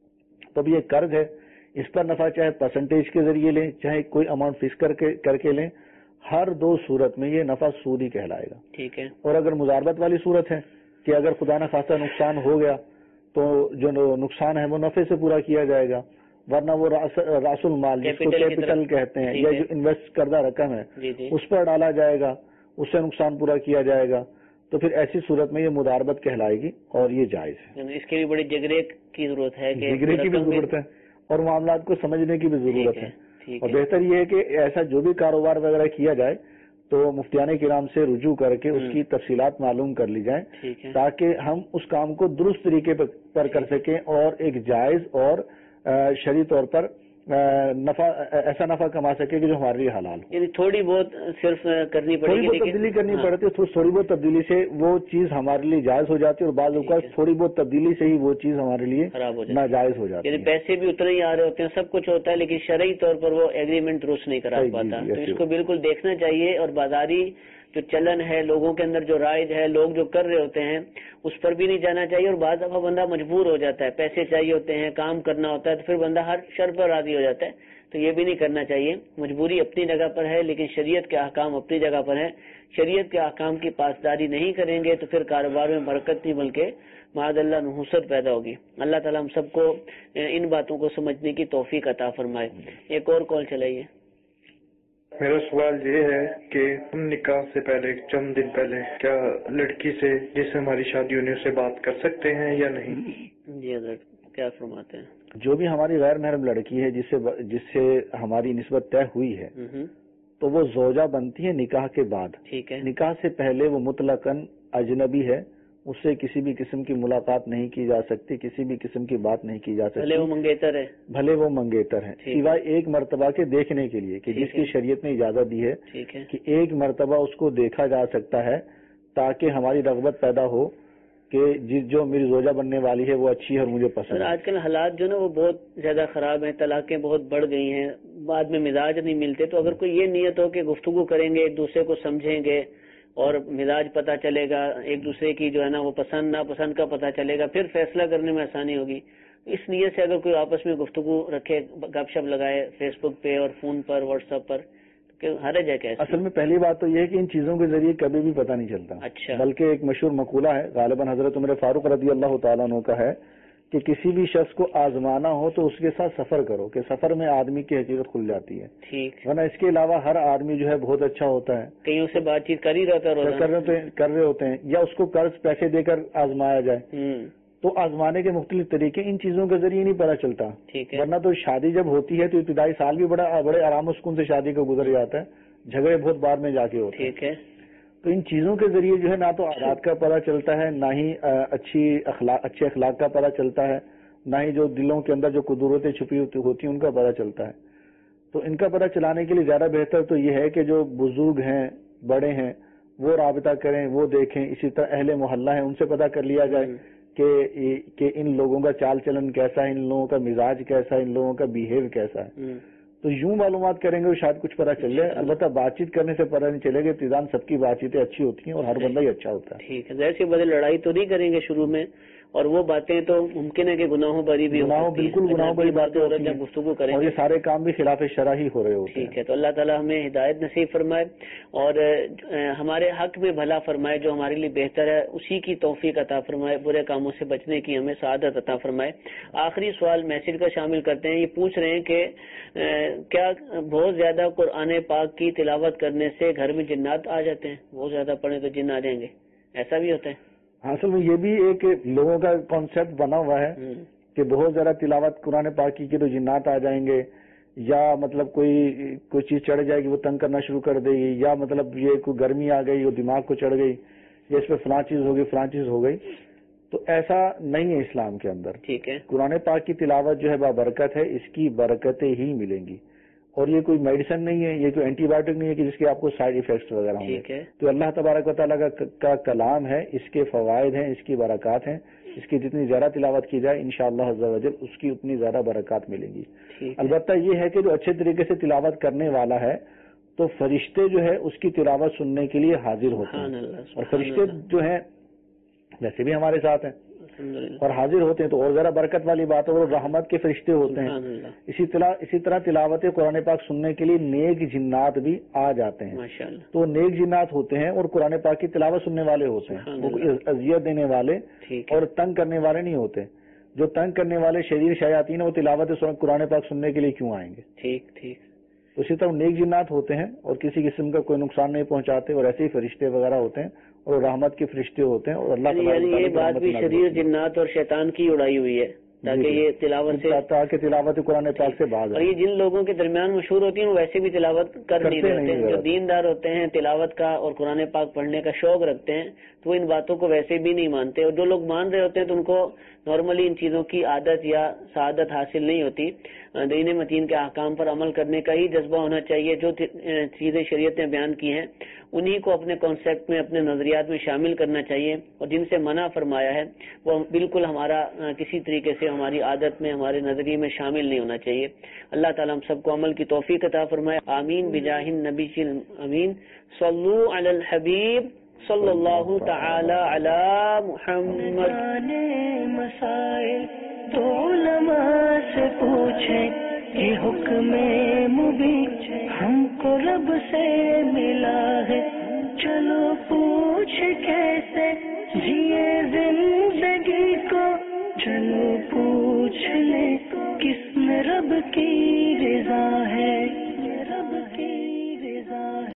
تو اب یہ قرض ہے, اس پر نفع چاہے پرسنٹیج کے ذریعے لیں چاہے کوئی اماؤنٹ فکس کر کے کر کے لیں, ہر دو صورت میں یہ نفع سود ہی کہلائے گا. ٹھیک ہے. اور اگر مضاربت والی صورت ہے کہ اگر خدا نہ خواستہ نقصان ہو گیا تو جو نقصان ہے وہ نفع سے پورا کیا جائے گا, ورنہ وہ راس المال جس کو کیپٹل کہتے ہیں یا جو انویسٹ کردہ رقم ہے اس پر ڈالا جائے گا, اس سے نقصان پورا کیا جائے گا. تو پھر ایسی صورت میں یہ مضاربت کہلائے گی اور یہ جائز ہے. اس کے بھی بڑی جگرے کی ضرورت ہے, جگرے کی بھی ضرورت ہے اور معاملات کو سمجھنے کی بھی ضرورت ہے. اور بہتر یہ ہے کہ ایسا جو بھی کاروبار وغیرہ کیا جائے تو مفتیان کرام سے رجوع کر کے اس کی تفصیلات معلوم کر لی جائیں تاکہ ہم اس کام کو درست طریقے پر کر سکیں اور ایک جائز اور شرعی طور پر نفع ایسا نفع کما سکے کہ جو ہمارے لیے حلال ہو. یعنی تھوڑی بہت صرف کرنی پڑے گی, تھوڑی بہت تبدیلی کرنی پڑتی ہے, تھوڑی بہت تبدیلی سے وہ چیز ہمارے لیے جائز ہو جاتی ہے اور بعض اوقات تھوڑی بہت تبدیلی سے ہی وہ چیز ہمارے لیے ناجائز ہو جاتی ہے. یعنی پیسے بھی اتنے ہی آ رہے ہوتے ہیں, سب کچھ ہوتا ہے لیکن شرعی طور پر وہ ایگریمنٹ درست نہیں کرا پاتا. تو اس کو بالکل دیکھنا چاہیے اور بازاری جو چلن ہے, لوگوں کے اندر جو رائج ہے, لوگ جو کر رہے ہوتے ہیں اس پر بھی نہیں جانا چاہیے. اور بعض دفعہ بندہ مجبور ہو جاتا ہے, پیسے چاہیے ہوتے ہیں, کام کرنا ہوتا ہے, تو پھر بندہ ہر شرط پر راضی ہو جاتا ہے. تو یہ بھی نہیں کرنا چاہیے. مجبوری اپنی جگہ پر ہے لیکن شریعت کے احکام اپنی جگہ پر ہیں. شریعت کے احکام کی پاسداری نہیں کریں گے تو پھر کاروبار میں برکت نہیں بلکہ معاذ اللہ نحوست پیدا ہوگی. اللہ تعالیٰ ہم سب کو ان باتوں کو سمجھنے کی توفیق عطا فرمائے. ایک اور کال چلائیے. میرا سوال یہ ہے کہ ہم نکاح سے پہلے چند دن پہلے کیا لڑکی سے جس سے ہماری شادی ہونے سے بات کر سکتے ہیں یا نہیں؟ جی حضرت کیا فرماتے ہیں؟ جو بھی ہماری غیر محرم لڑکی ہے جس سے جس سے ہماری نسبت طے ہوئی ہے تو وہ زوجہ بنتی ہے نکاح کے بعد. ٹھیک ہے. نکاح سے پہلے وہ مطلقاً اجنبی ہے, اس سے کسی بھی قسم کی ملاقات نہیں کی جا سکتی, کسی بھی قسم کی بات نہیں کی جا سکتی. بھلے وہ منگیتر ہے بھلے وہ منگیتر ہے سوائے ایک مرتبہ کے دیکھنے کے لیے کہ جس کی شریعت نے اجازت دی ہے کہ ایک مرتبہ اس کو دیکھا جا سکتا ہے تاکہ ہماری رغبت پیدا ہو کہ جس جو میری زوجہ بننے والی ہے وہ اچھی ہے اور مجھے پسند ہے. آج کل حالات جو نا وہ بہت زیادہ خراب ہیں, طلاقیں بہت بڑھ گئی ہیں, بعد میں مزاج نہیں ملتے. تو اگر کوئی یہ نیت ہو کہ گفتگو کریں گے, ایک دوسرے کو سمجھیں گے اور مزاج پتہ چلے گا, ایک دوسرے کی جو ہے نا وہ پسند ناپسند کا پتہ چلے گا, پھر فیصلہ کرنے میں آسانی ہوگی. اس نیت سے اگر کوئی آپس میں گفتگو رکھے, گپ شپ لگائے فیس بک پہ اور فون پر واٹس ایپ پر, کہ حرج ہے کیسے؟ اصل میں پہلی بات تو یہ ہے کہ ان چیزوں کے ذریعے کبھی بھی پتہ نہیں چلتا. اچھا. بلکہ ایک مشہور مقولہ ہے غالباً حضرت عمر فاروق رضی اللہ تعالیٰ عنہ کا ہے کہ کسی بھی شخص کو آزمانا ہو تو اس کے ساتھ سفر کرو, کہ سفر میں آدمی کی حقیقت کھل جاتی ہے. ٹھیک. ورنہ اس کے علاوہ ہر آدمی جو ہے بہت اچھا ہوتا ہے, کہیں سے بات چیت کر ہی رہتا ہے, کر رہے ہوتے ہیں, یا اس کو قرض پیسے دے کر آزمایا جائے. تو آزمانے کے مختلف طریقے ان چیزوں کے ذریعے نہیں پتہ چلتا. ورنہ تو شادی جب ہوتی ہے تو ابتدائی سال بھی بڑا بڑے آرام و سکون سے شادی کا گزر جاتا ہے, جھگڑے بہت بعد میں جا کے ہوتے ہیں. ٹھیک ہے. تو ان چیزوں کے ذریعے جو ہے نہ تو عادات کا پتہ چلتا ہے, نہ ہی اچھی اخلاق اچھے اخلاق کا پتہ چلتا ہے, نہ ہی جو دلوں کے اندر جو قدرتیں چھپی ہوتی ہیں ان کا پتہ چلتا ہے. تو ان کا پتہ چلانے کے لیے زیادہ بہتر تو یہ ہے کہ جو بزرگ ہیں, بڑے ہیں, وہ رابطہ کریں, وہ دیکھیں. اسی طرح اہل محلہ ہیں, ان سے پتہ کر لیا جائے کہ کہ ان لوگوں کا چال چلن کیسا ہے, ان لوگوں کا مزاج کیسا ہے, ان لوگوں کا بیہیو کیسا ہے. تو یوں معلومات کریں گے شاید کچھ پتہ چل جائے. البتہ بات چیت کرنے سے پتہ نہیں چلے گا. ابتداءً سب کی بات چیتیں اچھی ہوتی ہیں اور ہر بندہ ہی اچھا ہوتا ہے. ٹھیک ہے. ظاہر سی بات ہے لڑائی تو نہیں کریں گے شروع میں, اور وہ باتیں تو ممکن ہے کہ گناہوں بری بھی گناہوں بالکل گناہوں بری باتیں ہوتی ہیں, گفتگو کریں اور یہ سارے کام بھی خلاف شرع ہی ہو رہے ہوتے ہیں. ٹھیک ہے. تو اللہ تعالیٰ ہمیں ہدایت نصیب فرمائے اور ہمارے حق میں بھلا فرمائے, جو ہمارے لیے بہتر ہے اسی کی توفیق عطا فرمائے, برے کاموں سے بچنے کی ہمیں سعادت عطا فرمائے. آخری سوال میسج کا شامل کرتے ہیں. یہ پوچھ رہے ہیں کہ کیا بہت زیادہ قرآن پاک کی تلاوت کرنے سے گھر میں جنات آ جاتے ہیں؟ بہت زیادہ پڑھیں تو جن آ جائیں گے, ایسا بھی ہوتا ہے؟ اصل میں یہ بھی ایک لوگوں کا کانسیپٹ بنا ہوا ہے کہ بہت زیادہ تلاوت قرآن پاک کی کہ تو جنات آ جائیں گے, یا مطلب کوئی کوئی چیز چڑھ جائے گی وہ تنگ کرنا شروع کر دے گی, یا مطلب یہ کوئی گرمی آ گئی وہ دماغ کو چڑھ گئی, یا اس پہ فلاں چیز ہو گئی فلاں چیز ہو گئی. تو ایسا نہیں ہے اسلام کے اندر. ٹھیک ہے. قرآن پاک کی تلاوت جو ہے بابرکت ہے, اس کی برکتیں ہی ملیں گی, اور یہ کوئی میڈیسن نہیں ہے, یہ کوئی اینٹی بایوٹک نہیں ہے کہ جس کے آپ کو سائیڈ ایفیکٹس وغیرہ ہوں گے. تو اللہ تبارک و تعالیٰ کا, کا کلام ہے, اس کے فوائد ہیں, اس کی برکات ہیں. اس کی جتنی زیادہ تلاوت کی جائے انشاءاللہ عز و جل اس کی اتنی زیادہ برکات ملیں گی. البتہ یہ ہے کہ جو اچھے طریقے سے تلاوت کرنے والا ہے تو فرشتے جو ہے اس کی تلاوت سننے کے لیے حاضر ہوتے ہیں, اور فرشتے جو ہیں ویسے بھی ہمارے ساتھ ہیں اور حاضر ہوتے ہیں, تو اور ذرا برکت والی بات ہے, اور رحمت کے فرشتے ہوتے ہیں. اسی طرح اسی طرح تلاوت قرآن پاک سننے کے لیے نیک جنات بھی آ جاتے ہیں. تو نیک جنات ہوتے ہیں اور قرآن پاک کی تلاوت سننے والے ہوتے ہیں, وہ اذیت دینے والے اور تنگ کرنے والے نہیں ہوتے. جو تنگ کرنے والے شریر شیاطین وہ تلاوت قرآن پاک سننے کے لیے کیوں آئیں گے؟ ٹھیک ٹھیک. اسی طرح نیک جنات ہوتے ہیں اور کسی قسم کا کوئی نقصان نہیں پہنچاتے, اور ایسے ہی فرشتے وغیرہ ہوتے ہیں اور رحمت کے فرشتے ہوتے ہیں. اور اللہ یعنی یہ بات بھی شریر جنات اور شیطان کی اڑائی ہوئی ہے تاکہ یہ تلاوت سے تاکہ تلاوت قرآن پاک سے باز. اور یہ جن لوگوں کے درمیان مشہور ہوتی ہیں وہ ویسے بھی تلاوت کر نہیں رہتے ہیں. جو دیندار ہوتے ہیں تلاوت کا اور قرآن پاک پڑھنے کا شوق رکھتے ہیں تو وہ ان باتوں کو ویسے بھی نہیں مانتے, اور جو لوگ مان رہے ہوتے ہیں تو ان کو نارملی ان چیزوں کی عادت یا سعادت حاصل نہیں ہوتی. دین متین کے احکام پر عمل کرنے کا ہی جذبہ ہونا چاہیے. جو چیزیں شریعت نے بیان کی ہیں انہی کو اپنے کانسیپٹ میں اپنے نظریات میں شامل کرنا چاہیے, اور جن سے منع فرمایا ہے وہ بالکل ہمارا کسی طریقے سے ہماری عادت میں ہمارے نظریے میں شامل نہیں ہونا چاہیے. اللہ تعالیٰ ہم سب کو عمل کی توفیق عطا فرمائے. آمین بجاہ النبی امین. صلو علی الحبیب صلی اللہ تعالی علی محمد. مسائل تو علماء سے پوچھیں, یہ حکم مبین ہم کو رب سے ملا ہے. چلو پوچھ کیسے جیے زندگی